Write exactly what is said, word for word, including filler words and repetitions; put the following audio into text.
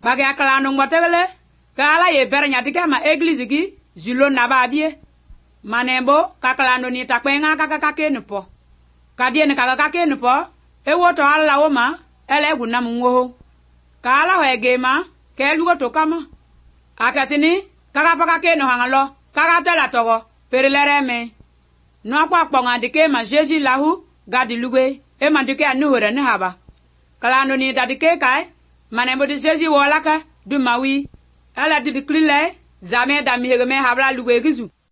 bagi akalano ngotegele kala ye bernya dike ma église gi zulo na ba bie manembo kakalano ni takpenga kakake nupo kadie ni kakake nupo ewoto alla woma ele guna munwo kala hege ma ke lugo to kama akatini kaka pakake no hangalo kaka tela togo perelere me no kwa kponga dike ma Jésus lahu gadi lugue e mandike anu hore ne haba kalano ni dadike kai manembo de Jésus wolaka du mawi ala di krile zame da mihege me habla lugue gizu